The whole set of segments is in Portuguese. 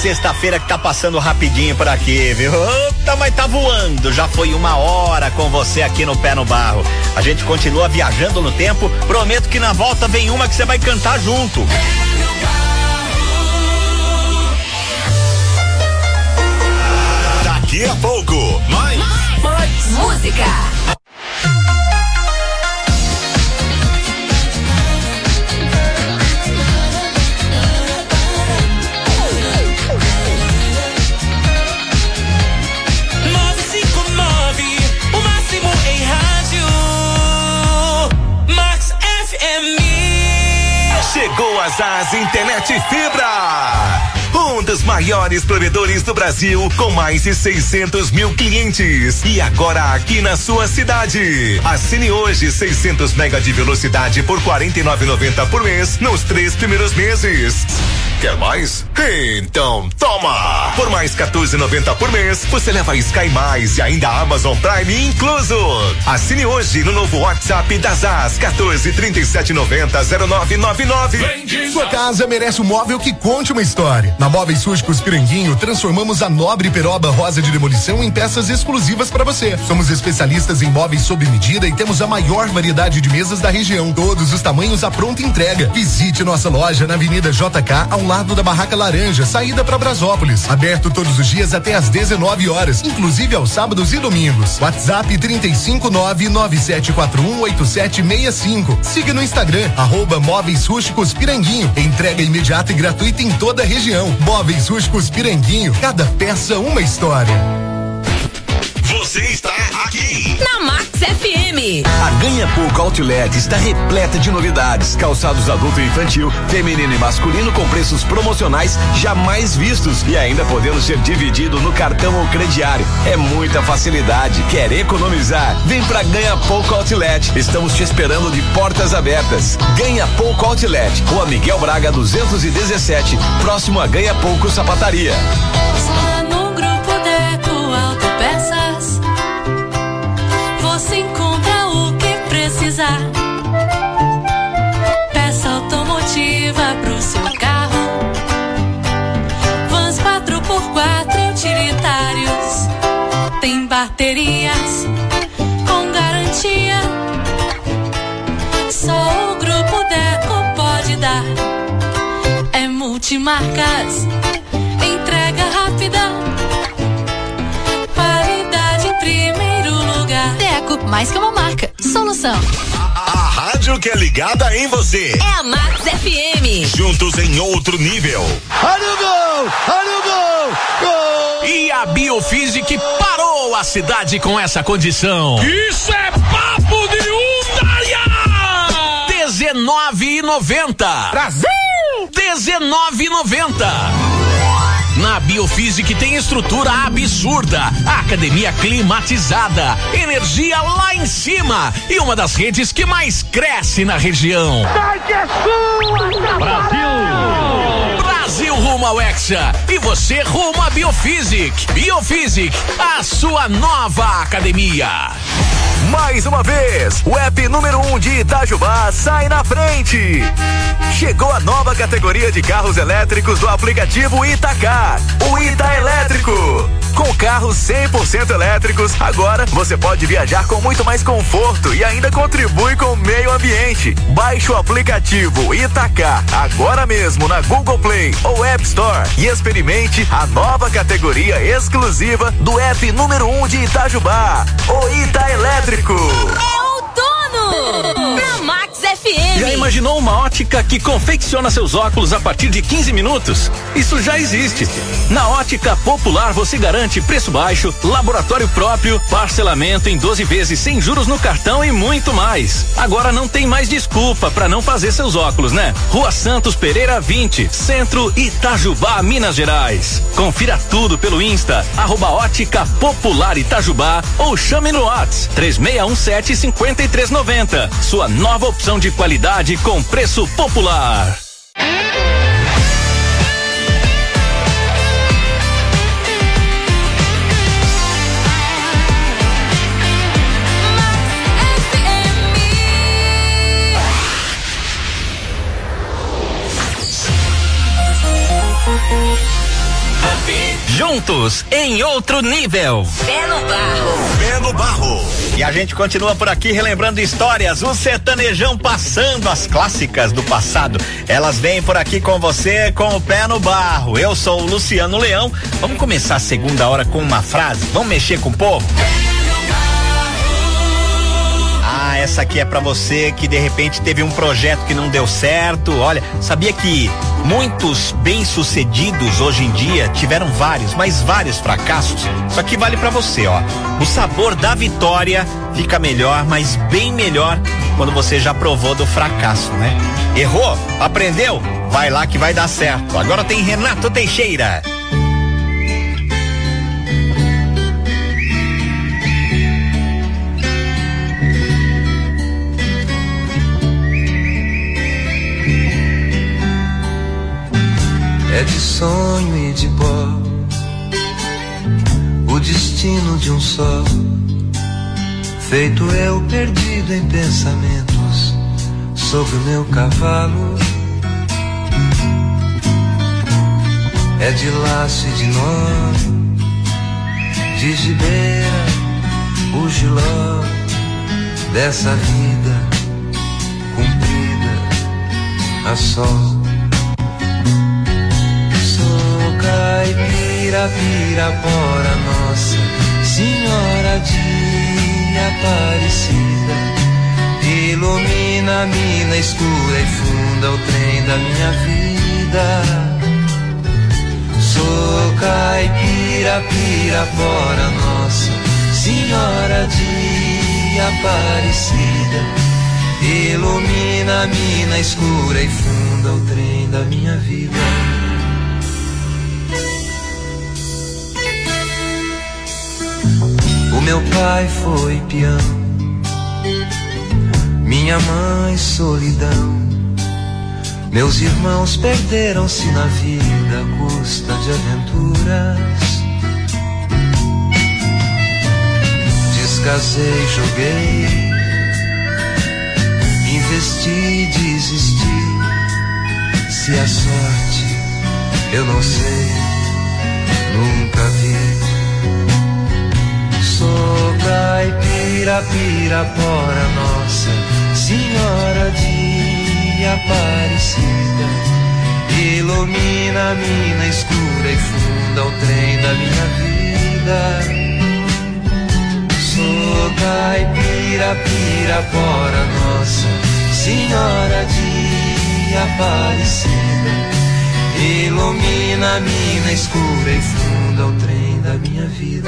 sexta-feira que tá passando rapidinho por aqui, viu? Opa, mas tá voando. Já foi 1 hora com você aqui no Pé no Barro. A gente continua viajando no tempo. Prometo que na volta vem uma que você vai cantar junto. Daqui a pouco, mais música. Chegou a Zaz Internet Fibra, um dos maiores provedores do Brasil, com mais de 600 mil clientes. E agora aqui na sua cidade. Assine hoje 600 mega de velocidade por R$ 49,90 por mês nos 3 primeiros meses. Quer mais? Então toma! Por mais R$ 14,90 por mês, você leva Sky Mais e ainda Amazon Prime incluso. Assine hoje no novo WhatsApp da Zaz, 1437900999. Sua casa merece um móvel que conte uma história. Na Móveis Rústicos Piranguinho, transformamos a nobre peroba rosa de demolição em peças exclusivas para você. Somos especialistas em móveis sob medida e temos a maior variedade de mesas da região. Todos os tamanhos à pronta entrega. Visite nossa loja na Avenida JK, ao lado da Barraca Laranja, saída para Brasópolis. Aberto todos os dias até às 19 horas, inclusive aos sábados e domingos. WhatsApp 35997418765. Siga no Instagram, @Móveis Rústicos Piranguinho. Entrega imediata e gratuita em toda a região. Móveis Rústicos Piranguinho, cada peça uma história. Você está aqui na Max FM. A Ganha Pouco Outlet está repleta de novidades. Calçados adulto e infantil, feminino e masculino com preços promocionais jamais vistos e ainda podendo ser dividido no cartão ou crediário. É muita facilidade. Quer economizar? Vem pra Ganha Pouco Outlet. Estamos te esperando de portas abertas. Ganha Pouco Outlet, Rua Miguel Braga 217, próximo a Ganha Pouco Sapataria. Só no Grupo Deco Autopeças você encontra o que precisar. Peça automotiva pro seu carro, vans 4x4 utilitários, tem baterias com garantia. Só o Grupo Deco pode dar. É multimarcas, entrega rápida, qualidade em primeiro lugar. Deco, mais que uma marca, solução. A rádio que é ligada em você. É a Max FM. Juntos em outro nível. Olha o gol! Olha o gol! Gol! E a Biofísica parou a cidade com essa condição. Isso é papo de Undaia! R$19,90. Brasil! R$19,90. Na Biofísica tem estrutura absurda, academia climatizada, energia lá em cima e uma das redes que mais cresce na região. Brasil rumo ao Hexa e você rumo à Biofísica. Biofísica, a sua nova academia. Mais uma vez, o app número 1 de Itajubá sai na frente. Chegou a nova categoria de carros elétricos do aplicativo Itacar, o Ita Elétrico. Com carros 100% elétricos, agora você pode viajar com muito mais conforto e ainda contribui com o meio ambiente. Baixe o aplicativo Itacar agora mesmo na Google Play ou App Store e experimente a nova categoria exclusiva do app número 1 de Itajubá, o Ita Elétrico. É outono! Na Max FM. Já imaginou uma ótica que confecciona seus óculos a partir de 15 minutos? Isso já existe. Na Ótica Popular você garante preço baixo, laboratório próprio, parcelamento em 12 vezes sem juros no cartão e muito mais. Agora não tem mais desculpa para não fazer seus óculos, né? Rua Santos Pereira 20, Centro, Itajubá, Minas Gerais. Confira tudo pelo Insta, @Ótica Popular Itajubá ou chame no WhatsApp 3617-5390. Sua nova opção de qualidade com preço popular. juntos em outro nível. Pé no barro. Pé no barro. E a gente continua por aqui relembrando histórias, o sertanejão passando as clássicas do passado. Elas vêm por aqui com você com o Pé no Barro. Eu sou o Luciano Leão. Vamos começar a segunda hora com uma frase? Vamos mexer com o povo? Essa aqui é pra você que de repente teve um projeto que não deu certo. Olha, sabia que muitos bem-sucedidos hoje em dia tiveram vários fracassos? Isso aqui vale pra você, ó. O sabor da vitória fica melhor, mas bem melhor quando você já provou do fracasso, né? Errou? Aprendeu? Vai lá que vai dar certo. Agora tem Renato Teixeira. É de sonho e de pó, o destino de um só, feito eu perdido em pensamentos sobre o meu cavalo. É de laço e de nó, de gibeira, o giló dessa vida cumprida a sol. Caipira, Pirapora, Nossa Senhora de Aparecida, ilumina a mina escura e funda o trem da minha vida. Sou caipira, Pirapora, Nossa Senhora de Aparecida, ilumina a mina escura e funda o trem da minha vida. O meu pai foi peão, minha mãe solidão, meus irmãos perderam-se na vida à custa de aventuras. Descasei, joguei, investi, desisti. Se a sorte eu não sei, nunca vi. Sou caipira, Pirapora, Nossa Senhora de Aparecida, ilumina a mina escura e funda o trem da minha vida. Sou caipira, Pirapora, Nossa Senhora de Aparecida, ilumina a mina escura e funda o trem da minha vida.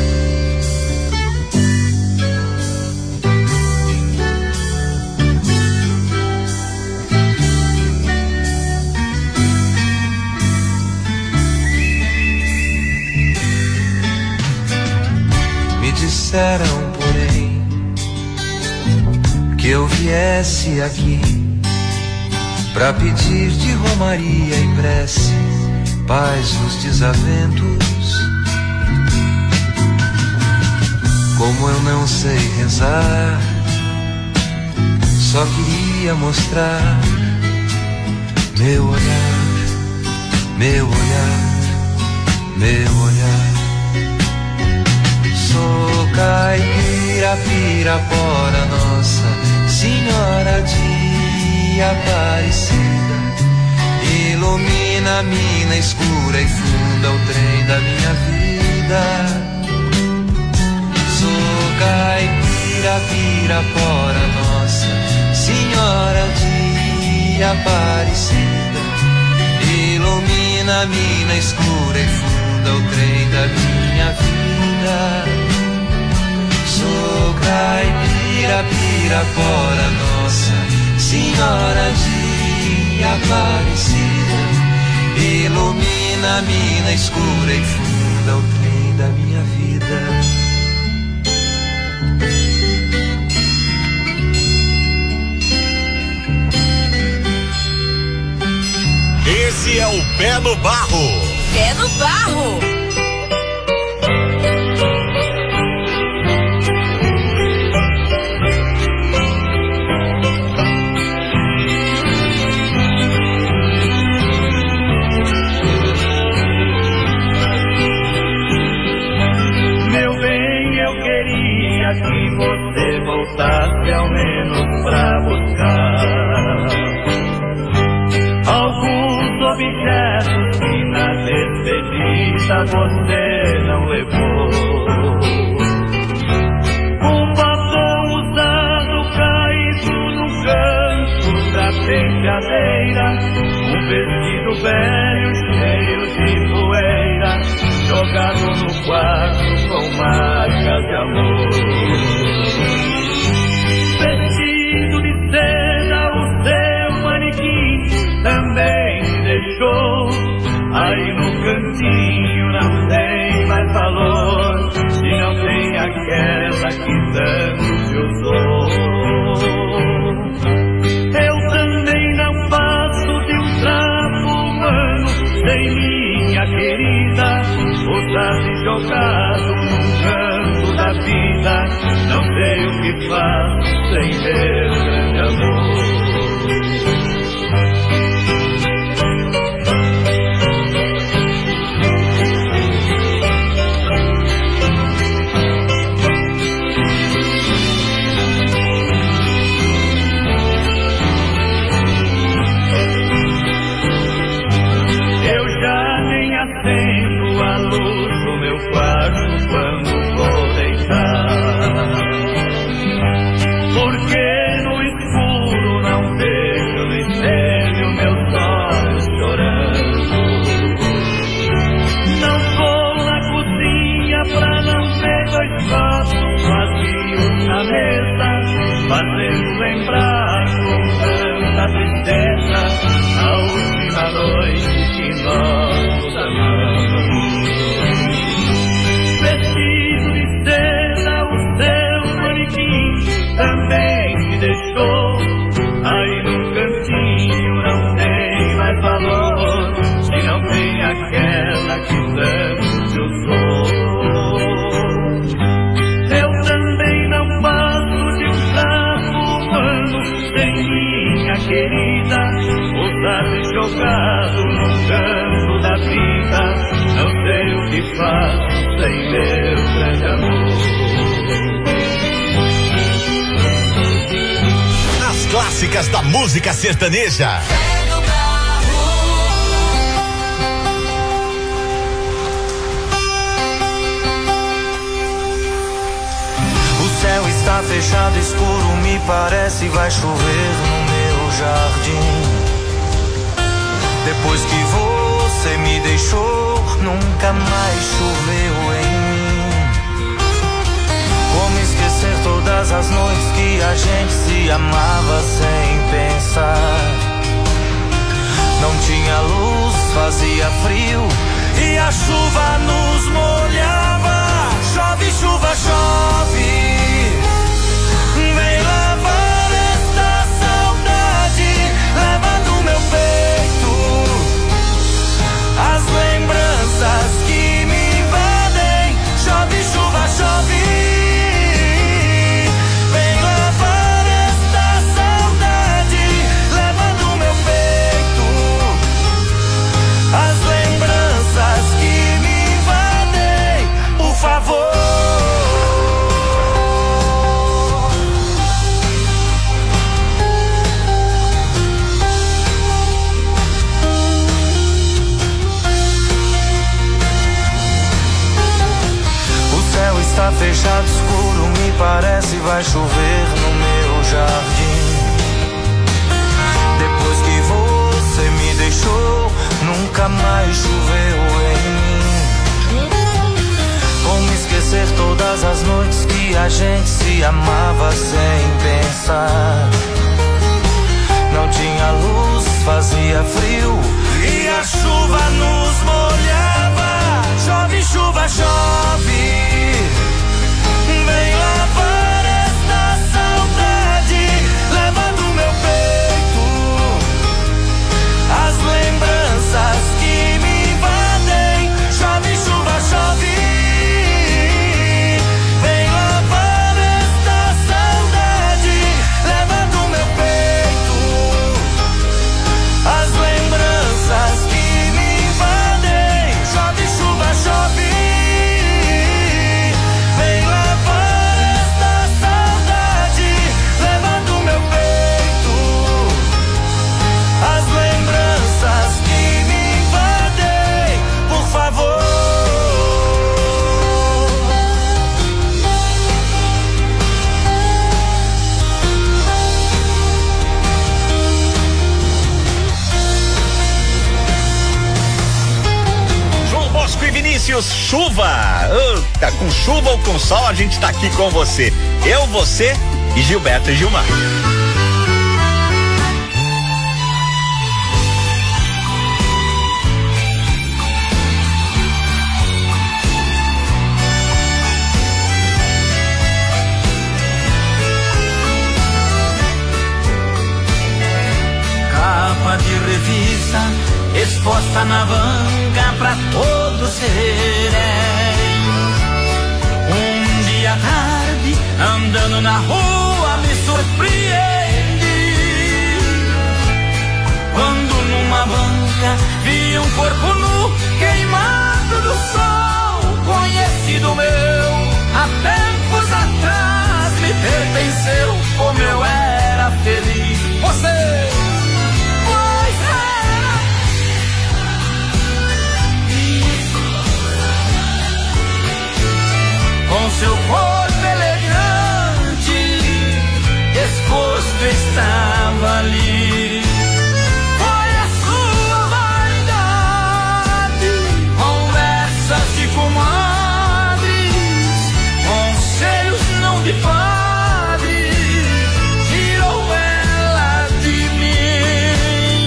Disseram, porém, que eu viesse aqui pra pedir de romaria e prece paz nos desaventos. Como eu não sei rezar, só queria mostrar meu olhar, meu olhar, meu olhar. Sou caipira, Pirapora, Nossa Senhora de Aparecida, ilumina a mina escura e funda o trem da minha vida. Sou caipira, Pirapora, Nossa Senhora de Aparecida, ilumina a mina escura e funda o trem da minha vida. Sou caipira, Pirapora, Nossa Senhora de Aparecida, ilumina a mina escura e funda o trem da minha vida. Esse é o Pé no Barro. Pé no Barro. queria que você voltasse ao menos pra buscar alguns objetos que na despedida você não levou. Um batom usado caído no canto da penteadeira, um vestido velho cheio de poeira, jogado no quarto com marcas de amor. Vestido de seda, o seu manequim também me deixou. Aí no cantinho não tem mais valor, e não tem aquela que tanto te usou. Eu também não passo de um trapo humano sem minha querida, usado e jogado num canto da vida. Não sei o que faço sem meu grande amor. Acendo a luz do meu quarto quando vou deitar, porque no escuro não vejo no espelho meus olhos chorando. Não vou na cozinha pra não ver dois copos vazios na mesa, fazendo lembrar com tanta tristeza a última noite que nós nos amamos. Vestido de seda, o seu manequim também me deixou. Aí no cantinho não tem mais valor, se não tem aquela que tanto te usou. Eu também não passo de um trapo humano sem minha querida, usado e jogado num canto da vida. Não sei o que faço sem meu grande amor. As clássicas da música sertaneja. O céu está fechado, escuro, me parece vai chover no meu jardim. Depois que você me deixou, nunca mais choveu em mim. Como esquecer todas as noites que a gente se amava sem pensar? Não tinha luz, fazia frio e a chuva nos molhava. Chove, chuva, chove, vem lavar esta saudade, leva do meu peito as lembranças que me invadem. Chove, chuva, chove, vem lavar esta saudade, leva do meu peito as lembranças que me invadem, por favor. Está fechado, escuro, me parece vai chover no meu jardim. Depois que você me deixou, nunca mais choveu em mim. Como esquecer todas as noites que a gente se amava sem pensar? Não tinha luz, fazia frio e a chuva nos molhava. Chove, chuva, chove, vem lavar esta saudade, leva do meu peito as lembranças que me invadem. Chove, chuva, chove, vem lavar esta saudade, leva chuva. Com chuva ou com sol, a gente tá aqui com você. Eu, você e Gilberto e Gilmar. Capa de revista exposta na banca pra todos verem. Um dia à tarde, andando na rua, me surpreendi quando numa banca vi um corpo nu queimado do sol. Conhecido meu, há tempos atrás me pertenceu, como eu era feliz. Você com seu corpo elegante, exposto estava ali. Foi a sua vaidade, conversas de comadres, conselhos não de padre, tirou ela de mim.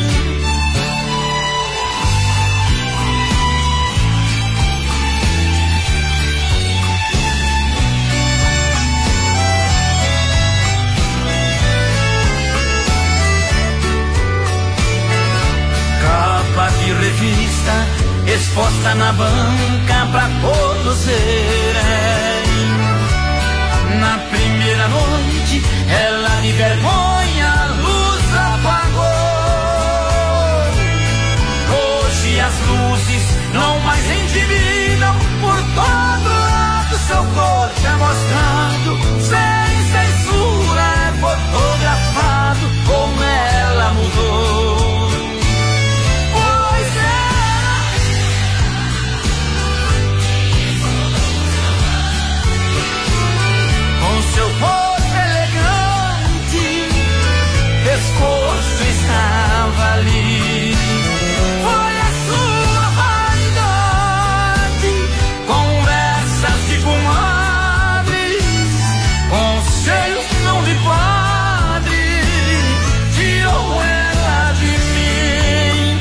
De revista exposta na banca pra todos verem. Na primeira noite ela de vergonha a luz apagou. Hoje as luzes não mais endividam, por todo lado seu corpo é mostrado, sem censura é fotografado, como ela mudou. Seu corpo elegante, pescoço estava ali. Foi a sua vaidade, conversas de comadres, conselhos não de padre, tirou ela de mim.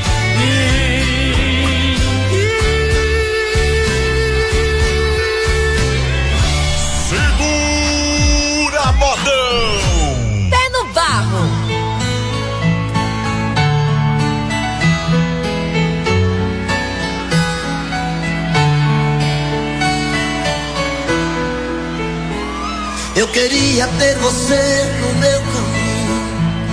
Pé no barro. Eu queria ter você no meu caminho,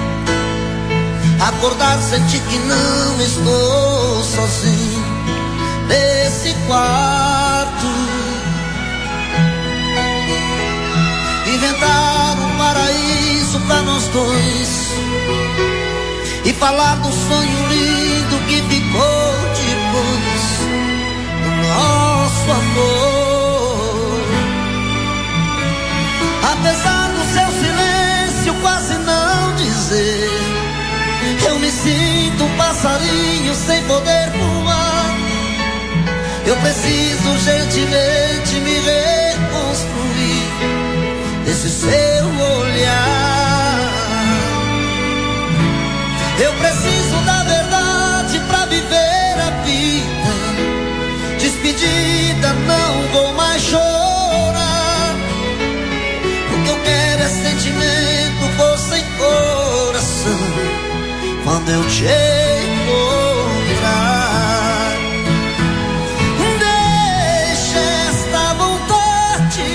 acordar, sentir que não estou sozinho nesse quarto, inventar um paraíso pra nós dois e falar do sonho lindo que ficou depois do nosso amor. Apesar do seu silêncio quase não dizer, eu me sinto um passarinho sem poder voar. Eu preciso gentilmente me reconstruir desse seu olhar. Eu preciso da verdade pra viver a vida. Despedida, não vou mais chorar. O que eu quero é sentimento, força e coração quando eu te encontrar. Deixa esta vontade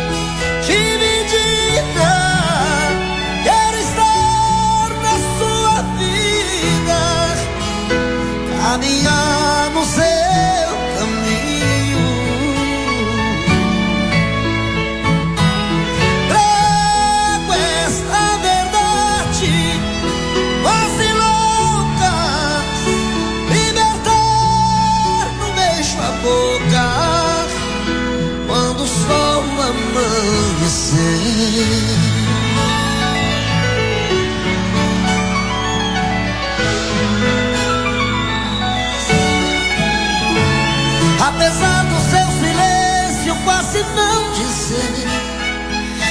dividida. Quero estar na sua vida, caminhar no seu caminho. Trago esta verdade quase louca, libertar no beijo a boca quando o sol amanhecer. Apesar do seu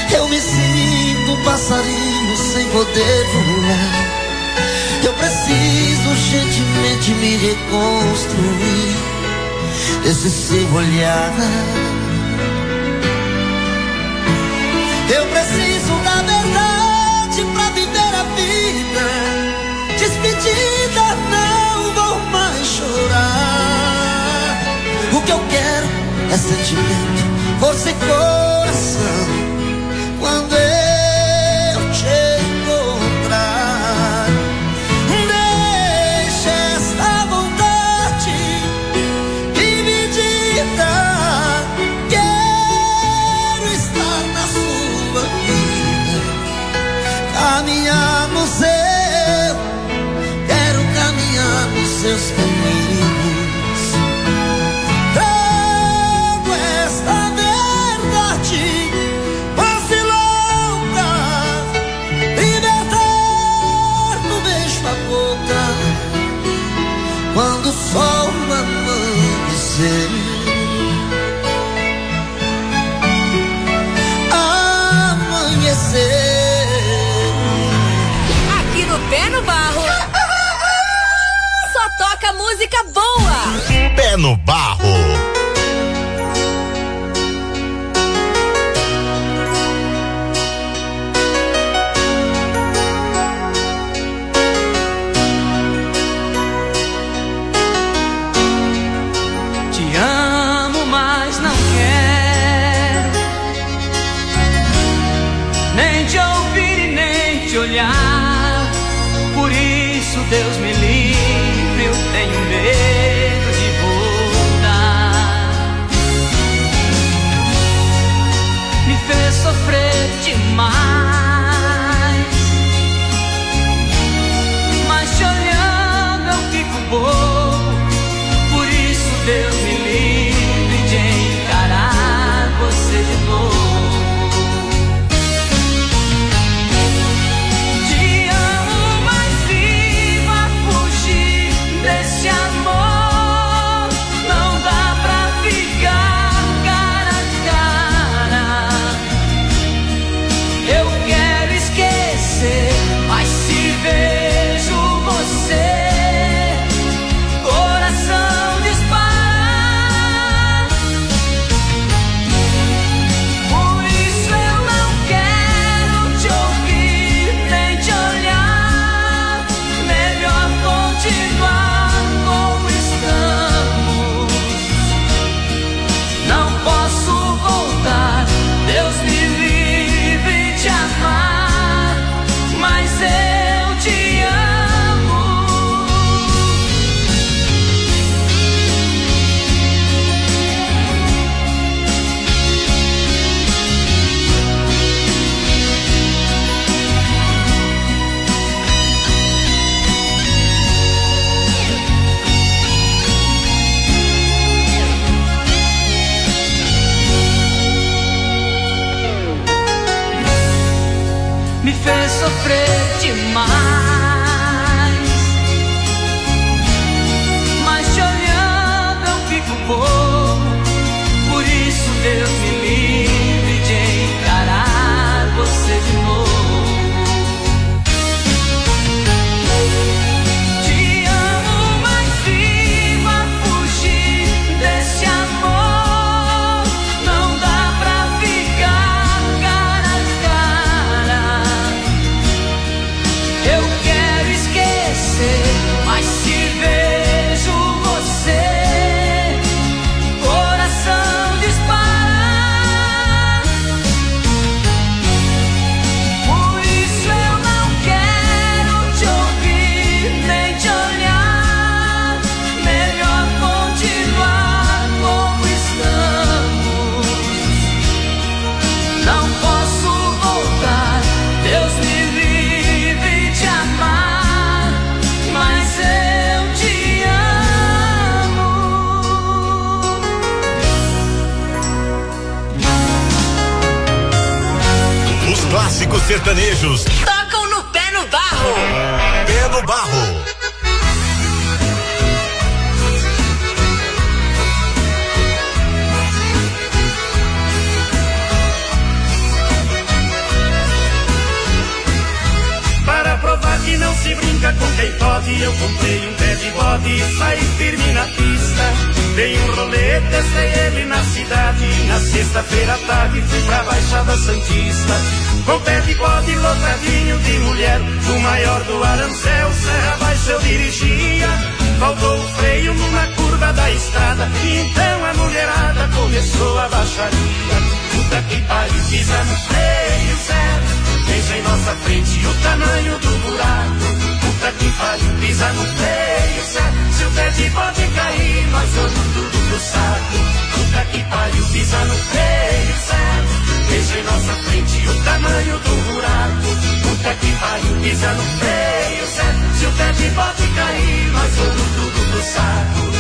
Eu me sinto um passarinho sem poder voar. Eu preciso urgentemente me reconstruir desse seu olhar. Eu preciso da verdade pra viver a vida. Despedida, não vou mais chorar. O que eu quero é sentimento, força e coração. Quando eu te encontrar, deixa esta vontade dividida. Quero estar na sua vida, caminhar no seu, quero caminhar nos seus caminhos. Trago esta verdade, passe louca, libertar no beijo da boca. Quando o sol amanhecer, Aqui no Pé no Barro só toca música boa. Pé no Barro. Te amo, mas não quero nem te ouvir e nem te olhar. Por isso, Deus me livre, eu tenho medo de voltar. Me fez sofrer demais, mas te olhando eu fico bobo. Por isso, Deus me livre de encarar você de novo. Desse amor não dá pra ficar cara a cara. Eu quero esquecer, mas se vejo você, coração dispara. Por isso eu não quero te ouvir nem te olhar. Melhor continuar. Deus me livre de amar, mas eu te amo. Me fez sofrer demais, mas te olhando eu fico bobo. Por isso, Deus me livre de encarar você de novo. Te amo, mas viva fugir desse amor. Não dá pra ficar cara a cara. Eu quero esquecer, mas se vejo você, coração dispara. Por isso eu não quero te ouvir nem te olhar. Melhor continuar como estamos. Não posso voltar. Deus me livre de amar, mas eu te amo. Os clássicos sertanejos. Tocam no Pé no Barro. Pé no Barro. quem pode, eu comprei um pé de bode e saí firme na pista. Dei um rolê, testei ele na cidade. Na sexta-feira à tarde fui pra Baixada Santista. Com pé de bode lotadinho de mulher, o maior do Arancel, serra abaixo eu dirigia. Faltou o freio numa curva da estrada, e então a mulherada começou a baixaria. Puta que pariu, pisa no freio certo, veja em nossa frente o tamanho do buraco. Puta que pariu, pisa no freio certo, se o pé de bode cair, nós vamos tudo pro saco. Puta que pariu, pisa no freio certo, veja em nossa frente o tamanho do buraco. Puta que pariu, pisa no freio certo, se o pé de bode cair, nós vamos tudo pro saco.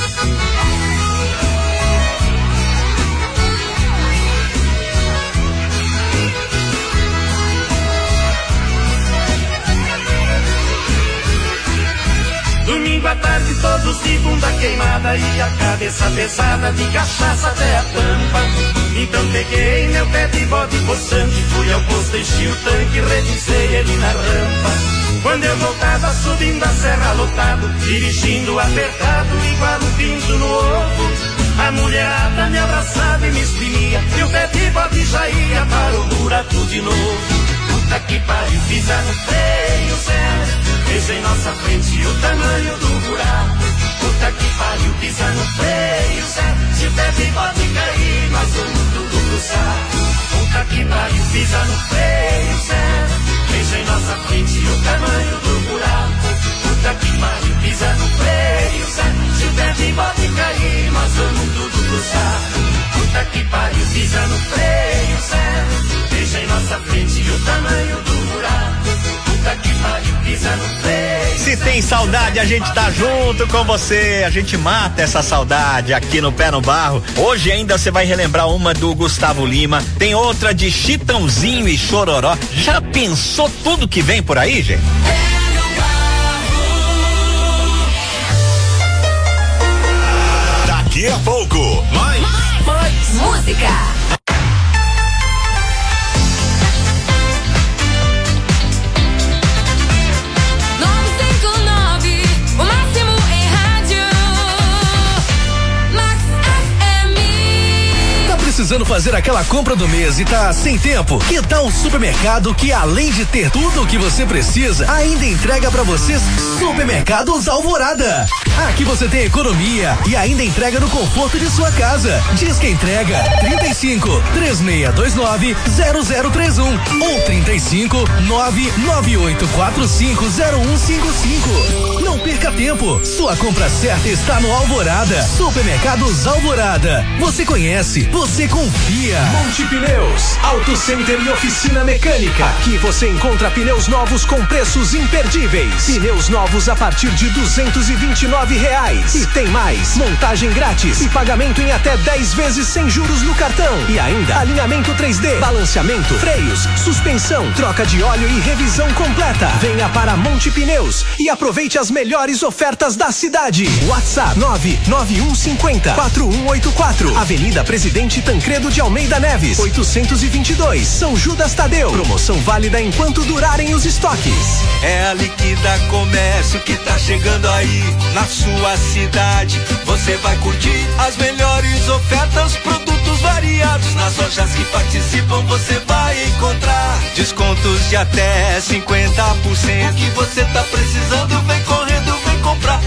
Domingo à tarde todos de bunda queimada e a cabeça pesada de cachaça até a tampa. Então peguei meu pé de bode poçante, fui ao posto, enchi o tanque, revisei ele na rampa. Quando eu voltava subindo a serra lotado, dirigindo apertado igual um pinto no ovo, a mulherada me abraçava e me espremia, e o pé de bode já ia para o buraco de novo. Puta que pariu, pisa no freio certo, veja em nossa frente o tamanho do buraco. Puta que pariu, pisa no freio certo, se o pé de bode cair, nós vamos tudo pro saco. Puta que pariu, pisa no freio certo, veja em nossa frente o tamanho do buraco. Puta que pariu, pisa no freio certo, se o pé de bode cair, nós vamos tudo pro saco. Puta que pariu, pisa no freio certo, veja em nossa frente o tamanho do buraco. Puta que pariu, pisa no freio. Se tem saudade, a gente tá junto com você. A gente mata essa saudade aqui no Pé no Barro. Hoje ainda você vai relembrar uma do Gustavo Lima. Tem outra de Chitãozinho e Chororó. Já pensou tudo que vem por aí, gente? Daqui a pouco, mais música. Precisando fazer aquela compra do mês e tá sem tempo? Que tal o supermercado que, além de ter tudo o que você precisa, ainda entrega pra vocês? Supermercados Alvorada. Aqui você tem economia e ainda entrega no conforto de sua casa. Diz que entrega 35 3629 0031 ou 35 99845 0155. Não perca tempo. Sua compra certa está no Alvorada. Supermercados Alvorada. Você conhece, você confia. Monte Pneus, Auto Center e oficina mecânica. Aqui você encontra pneus novos com preços imperdíveis. Pneus novos a partir de R$229. E tem mais, montagem grátis e pagamento em até 10 vezes sem juros no cartão. E ainda alinhamento 3D, balanceamento, freios, suspensão, troca de óleo e revisão completa. Venha para Monte Pneus e aproveite as melhores ofertas da cidade. WhatsApp 99150-4184. Avenida Presidente Tancredo de Almeida Neves, 822, São Judas Tadeu. Promoção válida enquanto durarem os estoques. É a Liquida Comércio que tá chegando aí na sua cidade. Você vai curtir as melhores ofertas, produtos variados. Nas lojas que participam você vai encontrar descontos de até 50%. O que você tá precisando, vem correndo, vem comprar.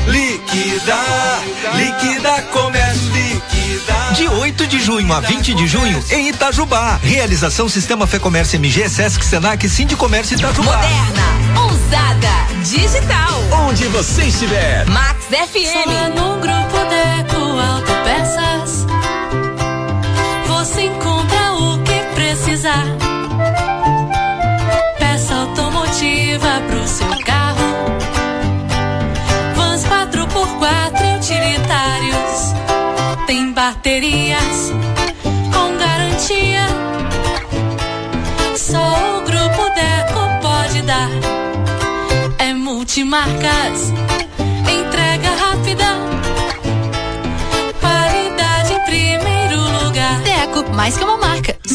Liquida Comércio, liquida. De 8 de junho a 20 de junho em Itajubá. Realização Sistema Fê Comércio MG, Sesc, Senac, Sindicomércio Itajubá. Moderna, ousada, digital. Onde você estiver. Max FM. Só no Grupo Deco Autopeças você encontra o que precisar. Peça automotiva pro seu carro. Vans 4x4 utilitários. Tem baterias com garantia. Só o Grupo Deco pode dar. É multimarcas, entrega rápida, qualidade em primeiro lugar. Deco, mais que uma marca,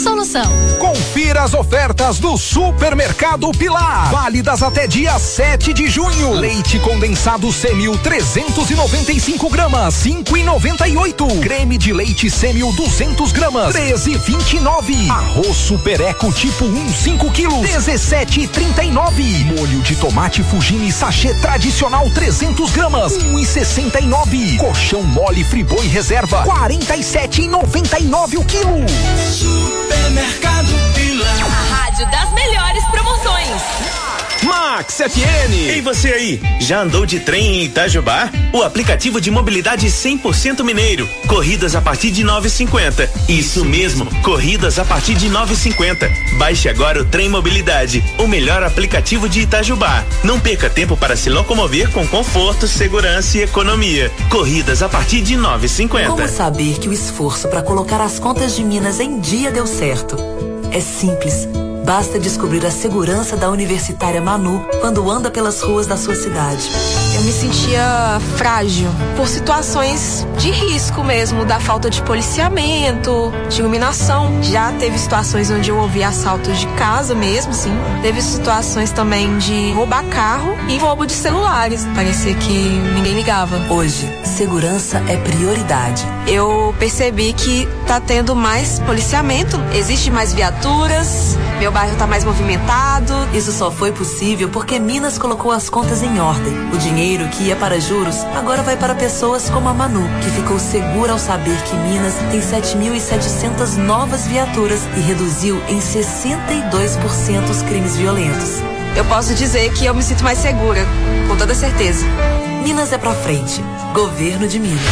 solução. Confira as ofertas do Supermercado Pilar. Válidas até dia 7 de junho. Leite condensado Semil 395 gramas, 5,98. Creme de leite Semil 200 gramas, 13,29. Arroz Super Eco tipo 1, 5 quilos, 17,39. Molho de tomate Fugini sachê tradicional 300 gramas, 1,69. Colchão mole Friboi Reserva, 47,99 o quilo. Supermercado Pilar. A rádio das melhores promoções. Max FM. E você aí, já andou de trem em Itajubá? O aplicativo de mobilidade 100% mineiro. Corridas a partir de 9,50. Isso mesmo, corridas a partir de 9,50. Baixe agora o Trem Mobilidade, o melhor aplicativo de Itajubá. Não perca tempo para se locomover com conforto, segurança e economia. Corridas a partir de 9,50. Como saber que o esforço para colocar as contas de Minas em dia deu certo? É simples. Basta descobrir a segurança da Universitária Manu quando anda pelas ruas da sua cidade. Eu me sentia frágil por situações de risco mesmo, da falta de policiamento, de iluminação. Já teve situações onde eu ouvi assaltos de casa mesmo, sim. Teve situações também de roubar carro e roubo de celulares. Parecia que ninguém ligava. Hoje, segurança é prioridade. Eu percebi que tá tendo mais policiamento, existe mais viaturas, meu bairro tá mais movimentado. Isso só foi possível porque Minas colocou as contas em ordem. O dinheiro que ia para juros agora vai para pessoas como a Manu, que ficou segura ao saber que Minas tem 7.700 novas viaturas e reduziu em 62% os crimes violentos. Eu posso dizer que eu me sinto mais segura, com toda certeza. Minas é pra frente. Governo de Minas.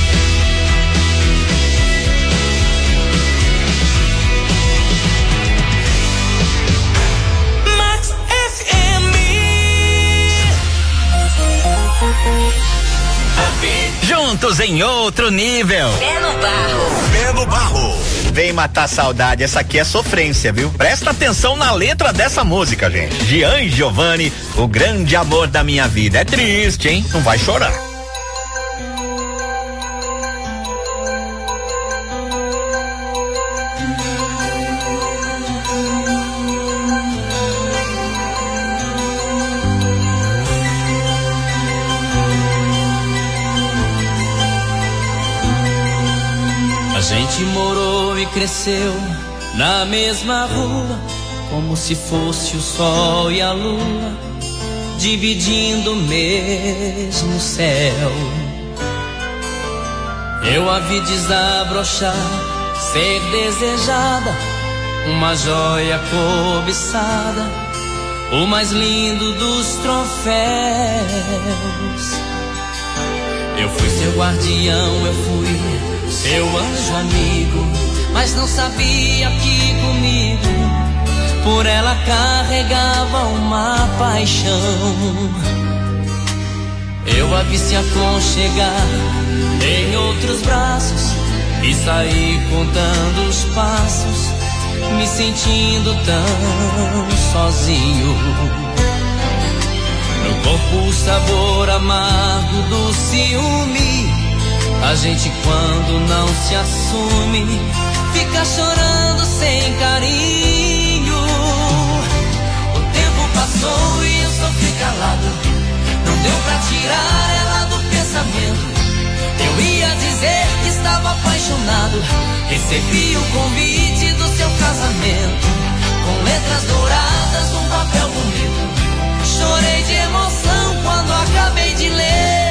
Juntos em outro nível. Pé no barro. Pé no barro. Vem matar a saudade, essa aqui é sofrência, viu? Presta atenção na letra dessa música, gente. Gian Giovanni, o grande amor da minha vida. É triste, hein? Não vai chorar. A gente morou e cresceu na mesma rua, como se fosse o sol e a lua, dividindo o mesmo céu. Eu a vi desabrochar, ser desejada, uma joia cobiçada, o mais lindo dos troféus. Eu fui seu guardião, eu fui seu anjo amigo, mas não sabia que comigo por ela carregava uma paixão. Eu a vi se aconchegar em outros braços e saí contando os passos, me sentindo tão sozinho. No corpo o sabor amargo do ciúme. A gente quando não se assume fica chorando sem carinho. O tempo passou e eu sofri calado, não deu pra tirar ela do pensamento. Eu ia dizer que estava apaixonado, recebi o convite do seu casamento, com letras douradas num papel bonito. Chorei de emoção quando acabei de ler.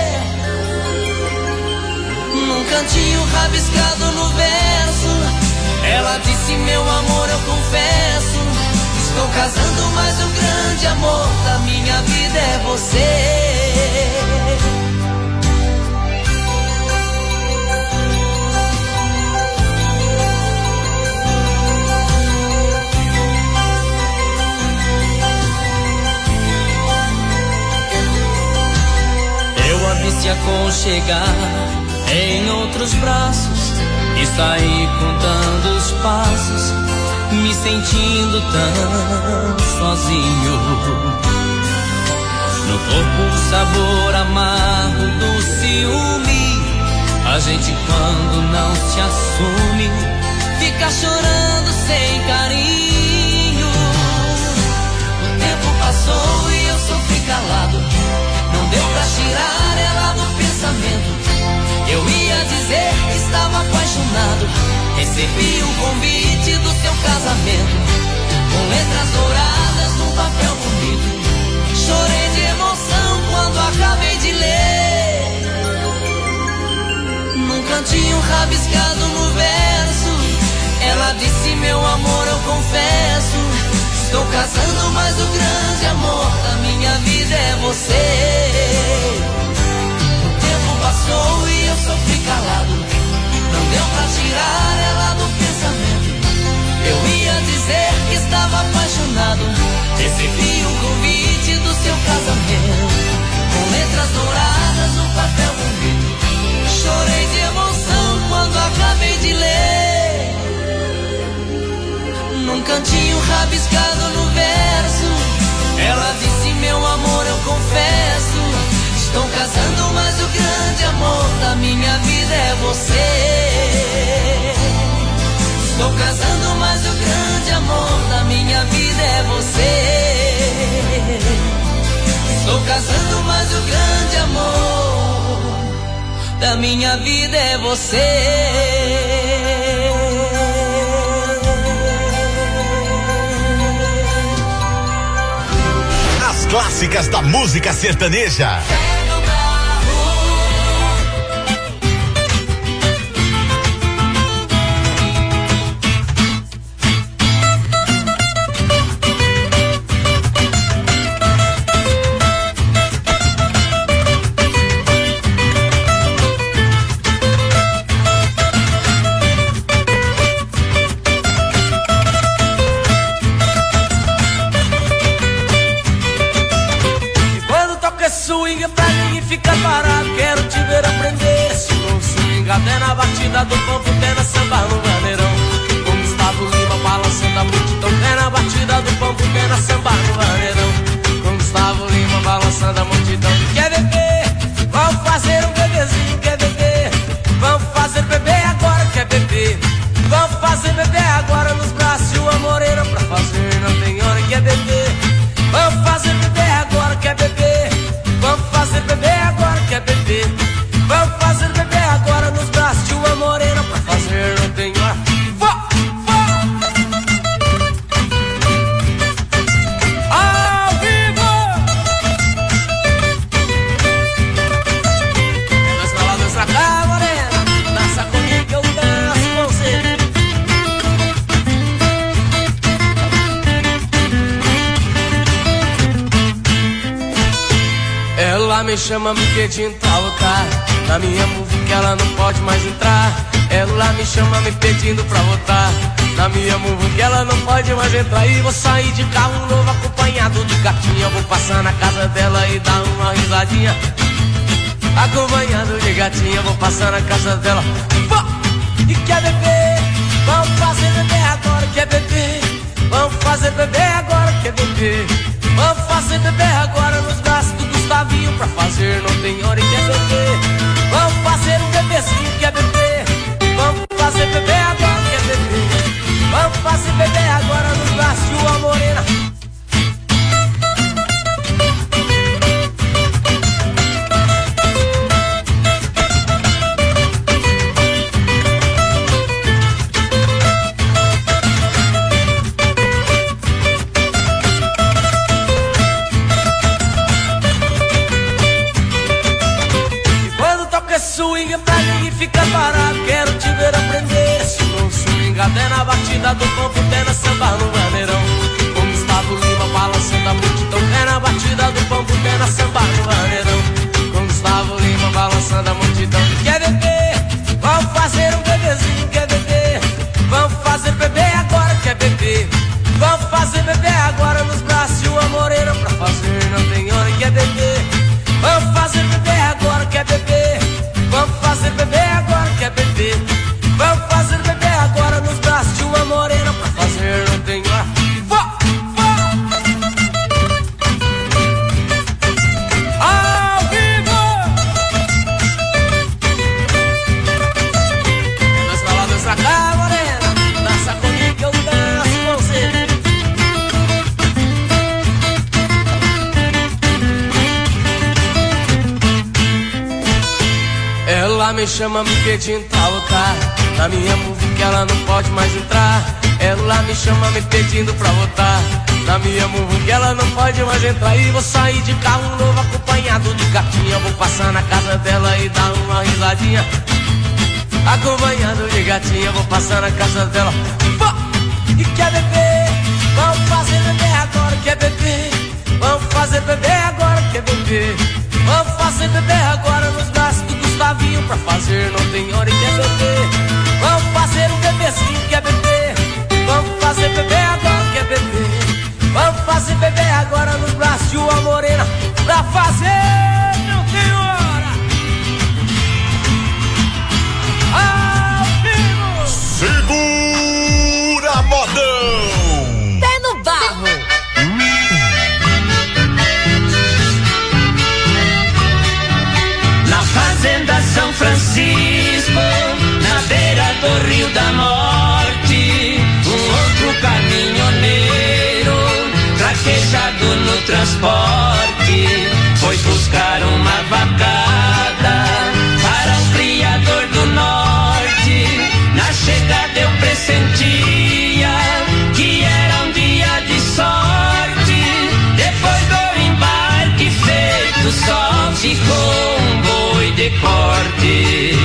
Num cantinho rabiscado no verso, ela disse: meu amor, eu confesso, estou casando, mas o grande amor da minha vida é você. Eu a vi se aconchegar em outros braços e saí contando os passos, me sentindo tão sozinho. No corpo o sabor amargo do ciúme. A gente quando não se assume fica chorando sem carinho. O tempo passou e eu sofri calado, não deu pra tirar ela do pensamento. Eu ia dizer que estava apaixonado, recebi o convite do seu casamento, com letras douradas num papel bonito. Chorei de emoção quando acabei de ler. Num cantinho rabiscado no verso, ela disse: meu amor, eu confesso, estou casando, mas o grande amor da minha vida é você. O tempo passou e eu sofri calado, não deu pra tirar ela do pensamento. Eu ia dizer que estava apaixonado, recebi o convite do seu casamento, com letras douradas no papel bonito. Chorei de emoção quando acabei de ler. Num cantinho rabiscado no verso, ela disse: meu amor, eu confesso, estou casando, mas o grande amor da minha vida é você. Estou casando, mas o grande amor da minha vida é você. Estou casando, mas o grande amor da minha vida é você. As clássicas da música sertaneja. Até na batida do povo, até na samba no maneirão. Com Gustavo Lima balançando a multidão. Até na batida do povo, até na samba no maneirão. Com Gustavo Lima balançando a multidão. Quer beber? Vamos fazer um bebezinho. Quer beber? Vamos fazer beber agora. Quer beber? Vamos fazer beber agora nos braços de uma morena pra fazer. Não tem hora. Quer beber? Vamos fazer beber agora. Quer beber? Vamos fazer beber agora. Quer beber? Vamos fazer beber agora nos braços de uma morena pra fazer, não tem hora. Ao vivo! Dança pra lá, dança pra cá, morena. Dança comigo que eu danço com você. Ela me chama, me pedindo pra lutar. Na minha música ela não pode mais entrar. Ela me chama me pedindo pra votar. Na minha música ela não pode mais entrar. E vou sair de carro novo acompanhado de gatinha. Vou passar na casa dela e dar uma risadinha. Acompanhado de gatinha, vou passar na casa dela. E quer beber? Vamos fazer beber agora. Quer beber? Vamos fazer beber agora. Quer beber? Vamos fazer beber agora nos braços do Gustavinho pra fazer, não tem hora. E quer beber? Vamos fazer um bebezinho. Quer beber? Vamos fazer beber agora. Quer beber? Vamos fazer beber agora nos braços de uma morena. Swing pra ninguém fica parado, quero te ver aprender. Se não swing até na batida do campo, até na samba no maneirão. Com Gustavo Lima balançando a multidão, é na batida do campo, até na samba no maneirão. Com Gustavo Lima balançando a multidão. Quer beber? Vamos fazer um bebezinho. Quer beber? Vamos fazer beber agora. Quer beber? Vamos fazer beber agora nos braços de uma morena pra fazer, não tem hora. Quer beber? Vamos fazer beber agora. Quer beber? Vamos fazer beber agora, quer beber? Vamos fazer beber agora nos braços de uma morena pra fazer, não tem hora. Ao vivo! Dança pra lá, dança pra cá, morena. me chama, me pedindo pra votar. Na minha música ela não pode mais entrar. Ela me chama, me pedindo pra votar. Na minha música ela não pode mais entrar. E vou sair de carro novo acompanhado de gatinha. Vou passar na casa dela e dar uma risadinha. Acompanhado de gatinha, vou passar na casa dela. Pô, e quer beber? Vamos fazer beber agora, quer beber? Vamos fazer beber agora, quer beber? Vamos fazer beber agora nos braços do Gustavinho. Pra fazer não tem hora e quer beber. Vamos fazer um bebezinho, quer beber? Vamos fazer beber agora, quer beber? Vamos fazer beber agora nos braços de uma morena. Pra fazer não tem hora. Segura, modão! Pé no barro! Na fazenda São Francisco, na beira do Rio da Morte, um outro caminhoneiro, traquejado no transporte, foi buscar uma vacada para um criador do norte. Na chegada eu pressentia que era um dia de sorte. Depois do embarque feito, só ficou um boi de corte.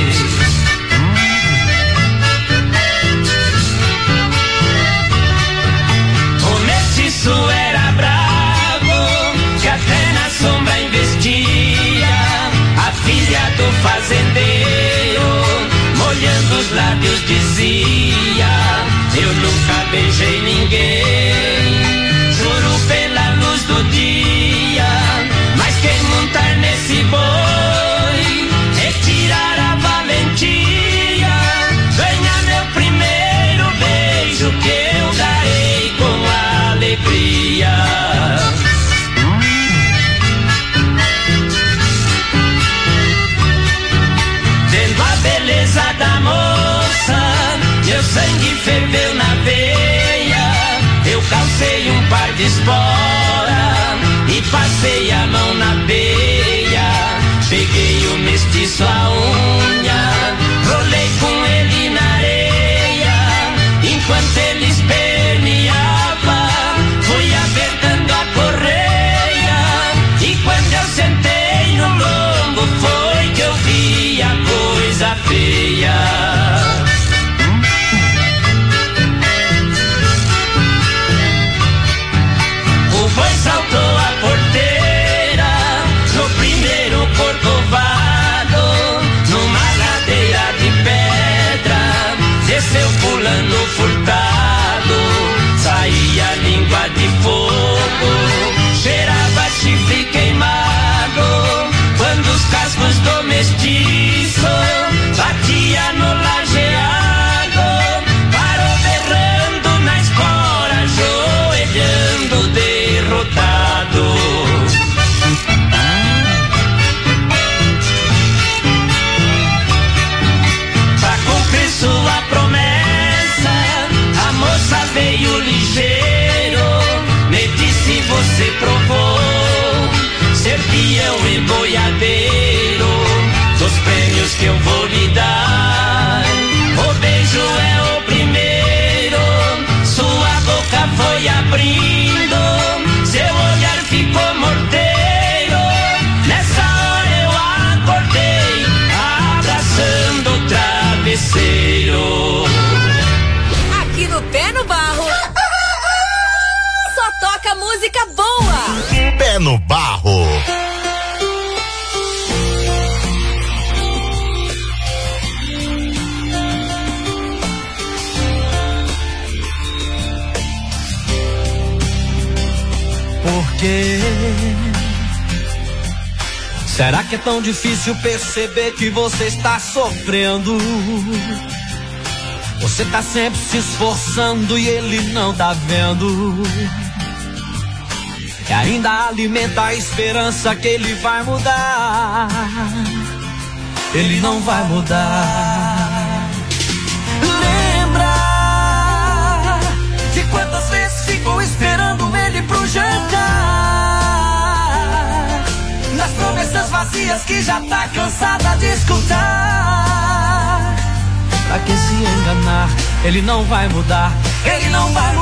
O mestiço era bravo, que até na sombra investia. A filha do fazendeiro, molhando os lábios, dizia: eu nunca beijei ninguém, juro pela luz do dia. Mas quem montar nesse boi, retirar a valentia, ganha meu primeiro beijo, que eu darei com alegria. Vendo a beleza da moça, meu sangue ferveu na veia. Eu calcei um par de espora e passei a mão na peia. Peguei o mestiço a unha, rolei com ele na areia. Enquanto ele esperneava, fui apertando a correia. E quando eu sentei no lombo, foi que eu vi a coisa feia. Saltou a porteira no primeiro corcovado, numa ladeira de pedra, desceu pulando furtado, saía língua de fogo, cheirava chifre queimado, quando os cascos do mestiço batia no lajeado, parou berrando na espora, ajoelhando derrotado. Pra cumprir sua promessa, a moça veio ligeiro, me disse: você provou ser peão e boiadeiro, dos prêmios que eu vou lhe dar, o beijo é o primeiro. Sua boca foi abrindo, seu olhar ficou morteiro. Nessa hora eu acordei, abraçando o travesseiro. Aqui no Pé no Barro, só toca música boa. Pé no Barro. Por quê? Será que é tão difícil perceber que você está sofrendo? Você tá sempre se esforçando e ele não tá vendo. E ainda alimenta a esperança que ele vai mudar. Ele não vai mudar. Lembra de quantas vezes ficou esperando ele pro jantar? Nas promessas vazias vazias que já tá cansada de escutar. Pra que se enganar? Ele não vai mudar. Ele não vai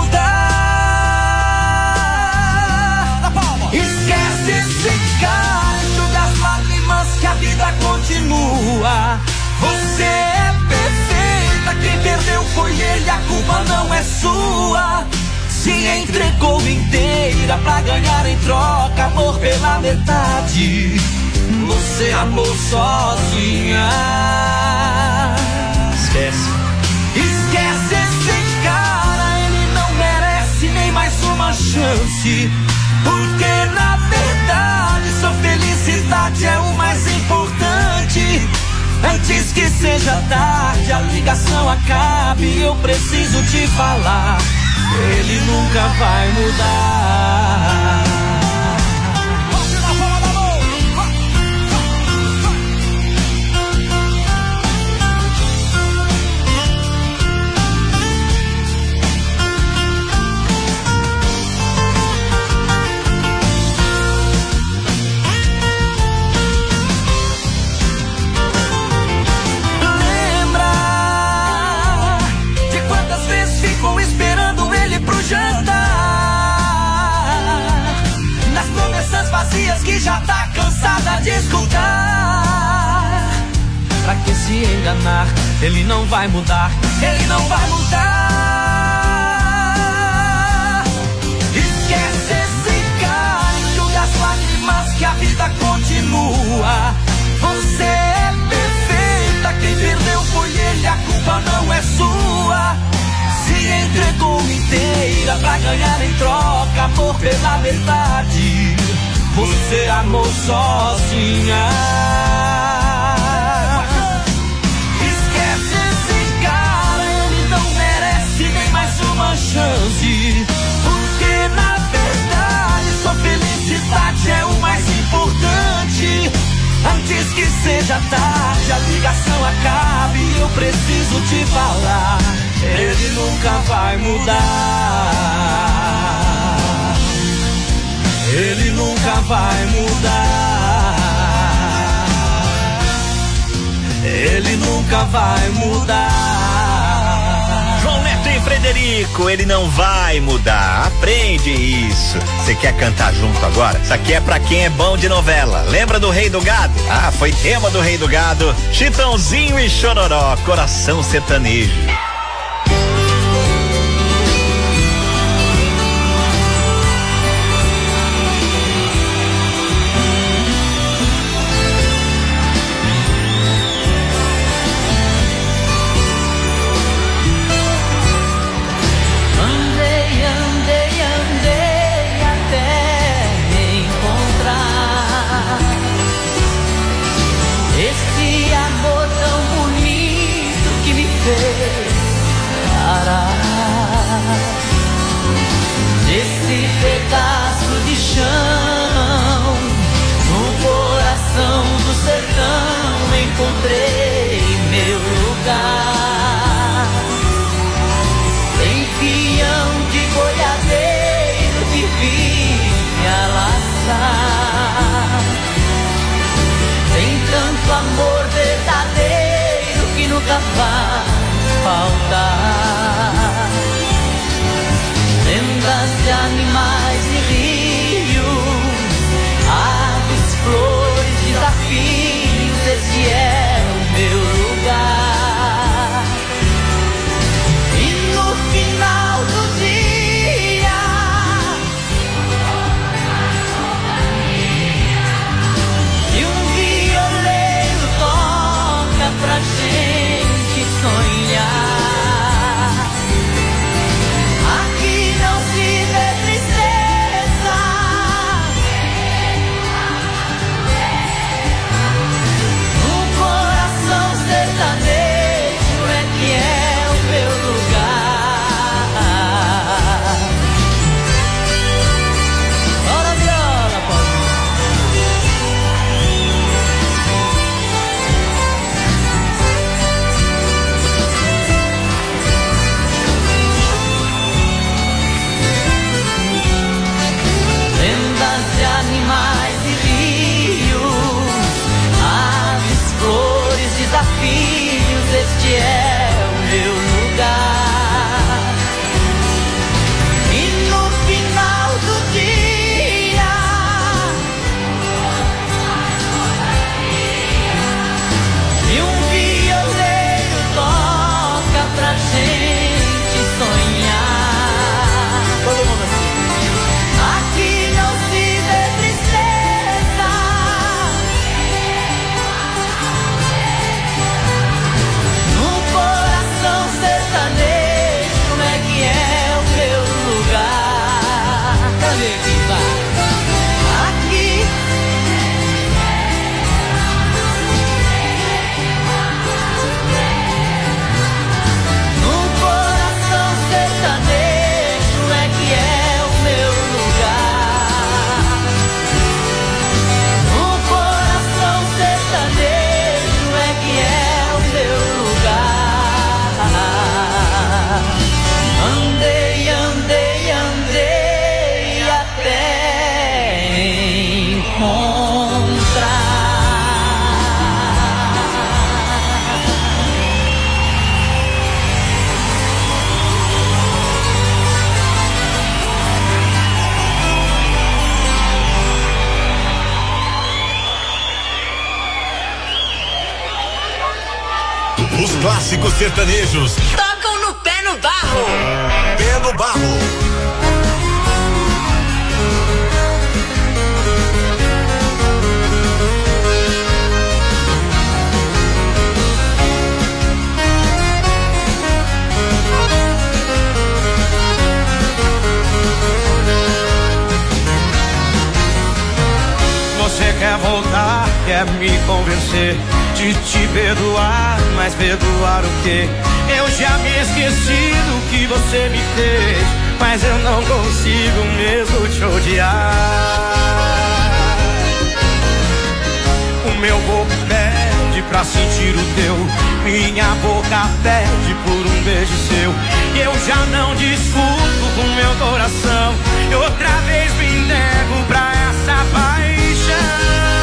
mudar. Na palma. Esquece esse cara, enxuga as lágrimas que a vida continua. Você é perfeita, quem perdeu foi ele, a culpa não é sua. Se entregou inteira pra ganhar em troca amor pela metade. Você amou sozinha. Esquece. Esquece esse cara, ele não merece nem mais uma chance. Porque na verdade sua felicidade é o mais importante. Antes que seja tarde, a ligação acabe, eu preciso te falar. Ele nunca vai mudar. Vazias que já tá cansada de escutar. Pra que se enganar? Ele não vai mudar. Ele não vai mudar. Esquece esse cara, enxuga as lágrimas que a vida continua. Você é perfeita, quem perdeu foi ele, a culpa não é sua. Se entregou inteira pra ganhar em troca amor pela metade. Você amou sozinha. Esquece esse cara, ele não merece nem mais uma chance. Porque na verdade sua felicidade é o mais importante. Antes que seja tarde, a ligação acabe, eu preciso te falar. Ele nunca vai mudar. Ele nunca vai mudar. Ele nunca vai mudar. João Neto e Frederico, ele não vai mudar. Aprende isso. Você quer cantar junto agora? Isso aqui é pra quem é bom de novela. Lembra do Rei do Gado? Ah, foi tema do Rei do Gado. Chitãozinho e Chororó, Coração Sertanejo. Esse pedaço de chão no coração do sertão encontrei meu lugar. Tem peão de boiadeiro que vinha laçar. Tem tanto amor verdadeiro que nunca vai faltar. Lendas de animais e rios ver que vai. Aqui. No coração sertanejo é que é o meu lugar. No coração sertanejo é que é o meu lugar. Andei, andei, andei até encontrar. Os clássicos sertanejos. Tocam no Pé no Barro. Pé no Barro. Você quer voltar, quer me convencer de te perdoar, mas perdoar o quê? Eu já me esqueci do que você me fez, mas eu não consigo mesmo te odiar. O meu corpo pede pra sentir o teu, minha boca pede por um beijo seu. E eu já não discuto com meu coração, e outra vez me nego pra essa paixão.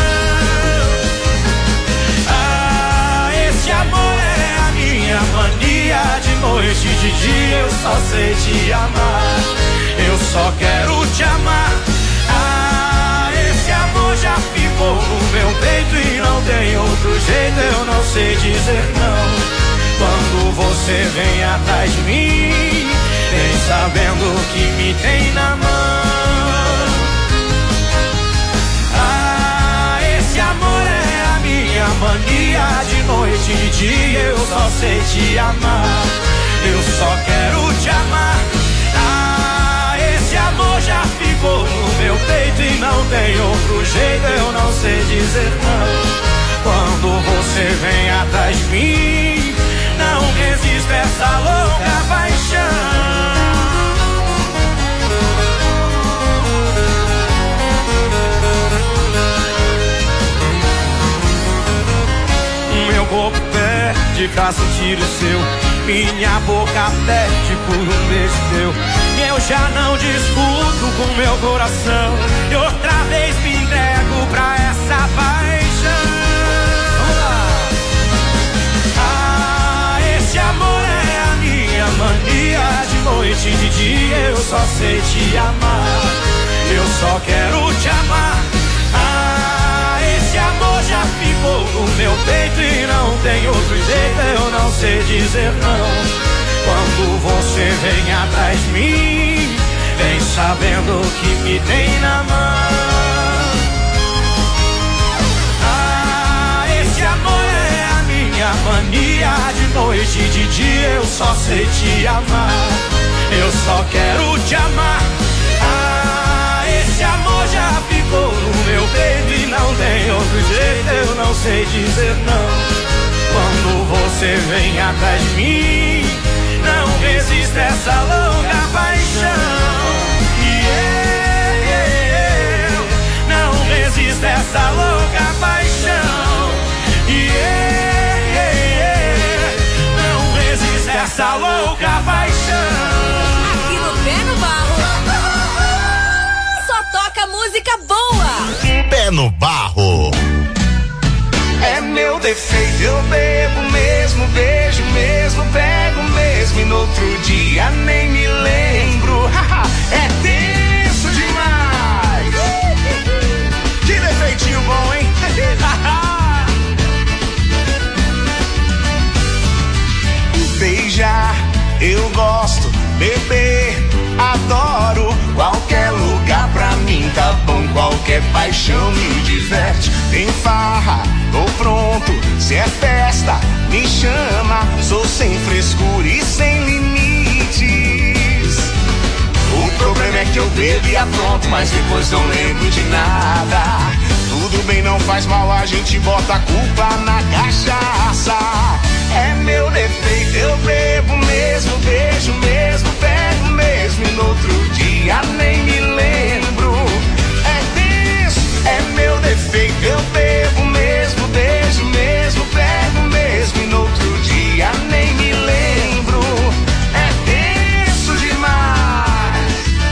Esse amor é a minha mania, de noite e de dia eu só sei te amar. Eu só quero te amar. Esse amor já ficou no meu peito e não tem outro jeito, eu não sei dizer não. Quando você vem atrás de mim, vem sabendo que me tem na mão. Esse amor é a minha mania, de noite e de dia eu só sei te amar. Eu só quero te amar. Esse amor já ficou no meu peito e não tem outro jeito, eu não sei dizer não. Quando você vem atrás de mim, não resisto a essa louca paixão. Meu corpo pede pra sentir o seu, minha boca pede por um beijo teu. E eu já não discuto com meu coração, e outra vez me entrego pra essa paixão. Vamos lá. Esse amor é a minha mania, de noite e de dia eu só sei te amar. Eu só quero te amar. Esse amor já ficou no meu peito e não tem outro jeito, eu não sei dizer não. Quando você vem atrás de mim, vem sabendo que me tem na mão. Esse amor é a minha mania, de noite e de dia eu só sei te amar. Eu só quero te amar. Esse amor já ficou no meu peito e não tem outro jeito, eu não sei dizer não. Quando você vem atrás de mim, não resisto a essa louca paixão. Não resisto a essa louca paixão. Não resisto a essa louca paixão. Aqui no Pé no Barro só toca música boa. Pé no Barro. É meu defeito, eu bebo mesmo, beijo mesmo, pego mesmo e no outro dia nem me lembro. que eu bebo e apronto, mas depois não lembro de nada. Tudo bem, não faz mal, a gente bota a culpa na cachaça. É meu defeito, eu bebo mesmo, beijo mesmo, pego mesmo e no outro dia nem me lembro. É isso, é meu defeito, eu bebo mesmo, beijo mesmo, pego mesmo e no outro dia nem me lembro. É isso demais.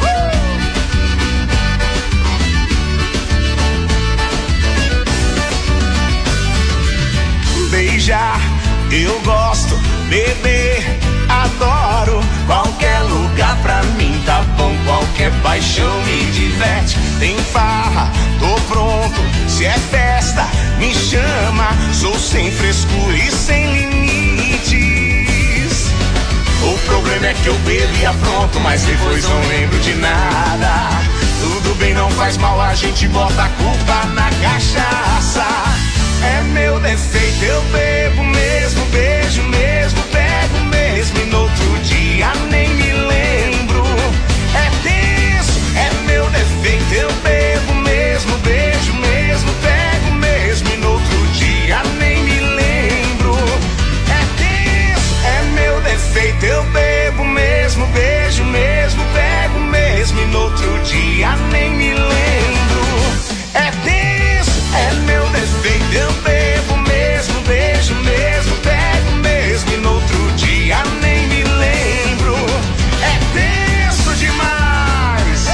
Beijar, eu gosto, beber, adoro. Qualquer lugar pra mim tá bom, qualquer paixão me diverte. Tem farra, tô pronto, se é festa, me chama. Sou sem frescura e sem limites. O problema é que eu bebo e apronto, mas depois não lembro de nada. Tudo bem, não faz mal, a gente bota a culpa na cachaça. É meu defeito, eu bebo mesmo, beijo mesmo, pego mesmo e no outro dia nem me lembro. É tenso, é meu defeito, eu bebo mesmo, beijo mesmo, pego mesmo e no outro dia nem me lembro. É tenso, é meu defeito, eu bebo mesmo, beijo mesmo, pego mesmo e no outro dia nem me lembro. É tenso, é meu defeito, eu bebo mesmo, beijo mesmo, pego mesmo e no outro dia nem me lembro. É tenso demais.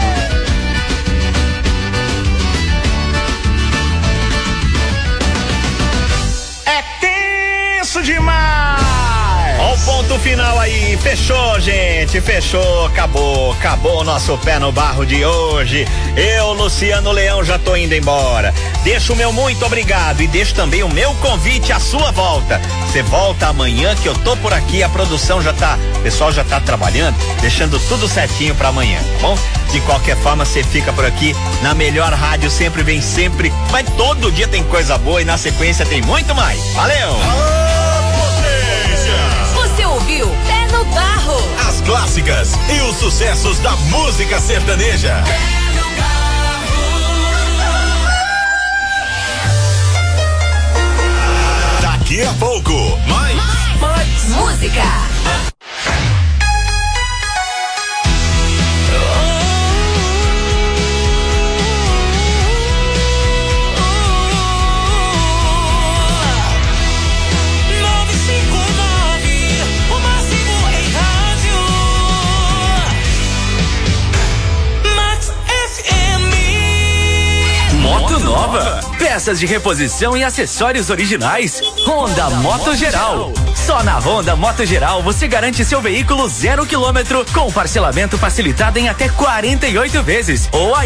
É tenso demais. Ó o ponto final aí, fechou, gente, fechou, acabou o nosso Pé no Barro de hoje. Eu, Luciano Leão, já tô indo embora. Deixo o meu muito obrigado e deixo também o meu convite à sua volta. Você volta amanhã que eu tô por aqui, a produção já tá, o pessoal já tá trabalhando, deixando tudo certinho pra amanhã, tá bom? De qualquer forma, você fica por aqui na melhor rádio, sempre vem sempre, mas todo dia tem coisa boa e na sequência tem muito mais. Valeu! Você ouviu Pé no Barro. As clássicas e os sucessos da música sertaneja. Daqui a pouco, mais música. Moto nova, peças de reposição e acessórios originais. Honda Moto Geral. Só na Honda Moto Geral você garante seu veículo 0 km com parcelamento facilitado em até 48 vezes ou